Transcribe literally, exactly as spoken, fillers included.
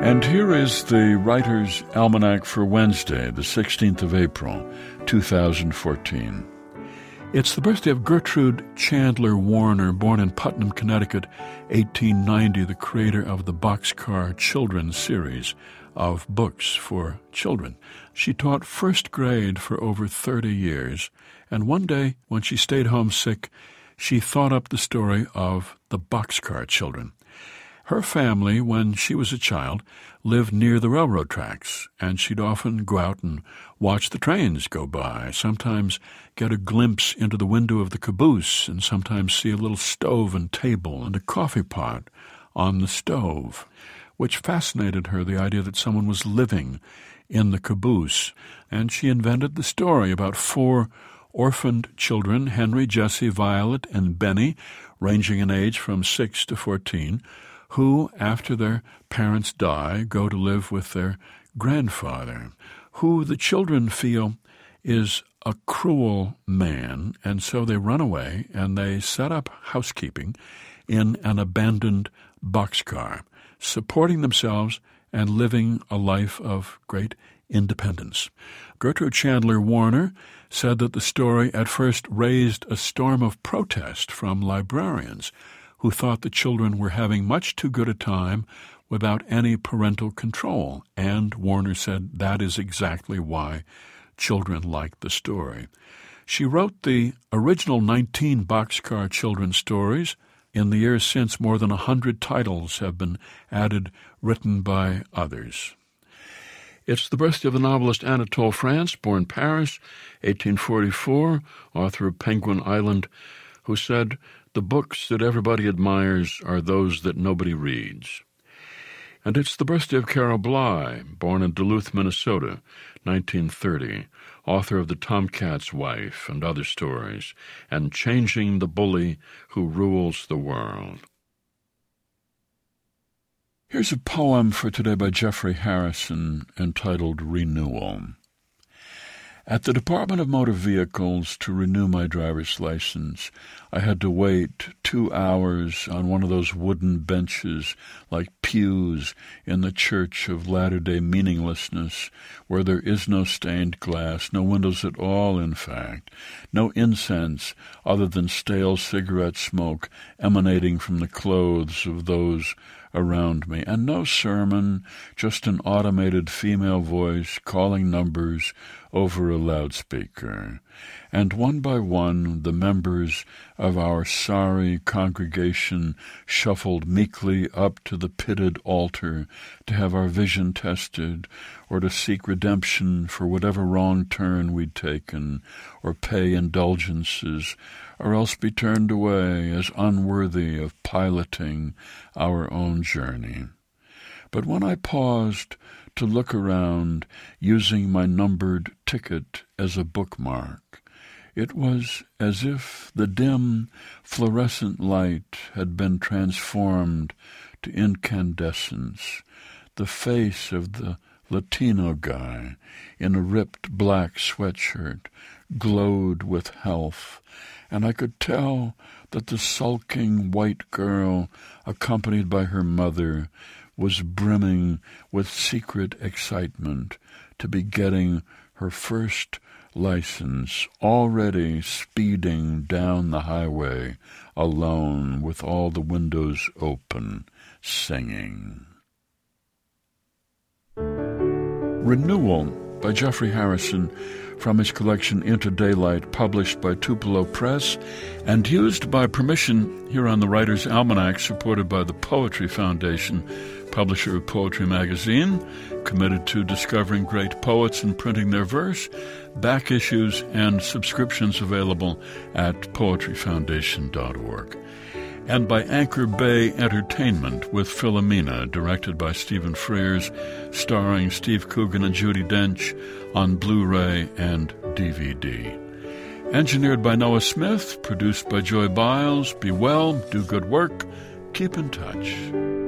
And here is the Writer's Almanac for Wednesday, the sixteenth of April, two thousand fourteen. It's the birthday of Gertrude Chandler Warner, born in Putnam, Connecticut, eighteen ninety, the creator of the Boxcar Children's series of books for children. She taught first grade for over thirty years, and one day, when she stayed home sick, she thought up the story of the Boxcar Children. Her family, when she was a child, lived near the railroad tracks, and she'd often go out and watch the trains go by, sometimes get a glimpse into the window of the caboose, and sometimes see a little stove and table and a coffee pot on the stove, which fascinated her, the idea that someone was living in the caboose. And she invented the story about four orphaned children, Henry, Jesse, Violet, and Benny, ranging in age from six to fourteen, who, after their parents die, go to live with their grandfather, who the children feel is a cruel man, and so they run away and they set up housekeeping in an abandoned boxcar, supporting themselves and living a life of great independence. Gertrude Chandler Warner said that the story at first raised a storm of protest from librarians who thought the children were having much too good a time without any parental control. And Warner said that is exactly why children liked the story. She wrote the original nineteen Boxcar Children stories. In the years since, more than a hundred titles have been added, written by others. It's the birthday of the novelist Anatole France, born Paris, eighteen forty-four, author of Penguin Island, who said, "The books that everybody admires are those that nobody reads." And it's the birthday of Carol Bly, born in Duluth, Minnesota, nineteen thirty, author of The Tomcat's Wife and other stories, and Changing the Bully Who Rules the World. Here's a poem for today by Jeffrey Harrison entitled Renewal. At the Department of Motor Vehicles to renew my driver's license, I had to wait two hours on one of those wooden benches like pews in the Church of Latter-day Meaninglessness, where there is no stained glass, no windows at all, in fact, no incense other than stale cigarette smoke emanating from the clothes of those around me, and no sermon, just an automated female voice calling numbers over a loudspeaker. And one by one the members of our sorry congregation shuffled meekly up to the pitted altar to have our vision tested, or to seek redemption for whatever wrong turn we'd taken, or pay indulgences, or else be turned away as unworthy of piloting our own journey. But when I paused to look around, using my numbered ticket as a bookmark, it was as if the dim, fluorescent light had been transformed to incandescence. The face of the Latino guy in a ripped black sweatshirt glowed with health, and I could tell that the sulking white girl, accompanied by her mother, was brimming with secret excitement to be getting her first license, already speeding down the highway alone with all the windows open, singing. Renewal by Jeffrey Harrison, from his collection Into Daylight, published by Tupelo Press and used by permission here on the Writer's Almanac, supported by the Poetry Foundation, publisher of Poetry Magazine, committed to discovering great poets and printing their verse. Back issues and subscriptions available at poetry foundation dot org. And by Anchor Bay Entertainment with Philomena, directed by Stephen Frears, starring Steve Coogan and Judi Dench on Blu-ray and D V D. Engineered by Noah Smith, produced by Joy Biles. Be well, do good work, keep in touch.